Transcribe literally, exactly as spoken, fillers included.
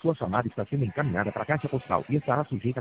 Sua chamada está sendo encaminhada para a caixa postal e estará sujeita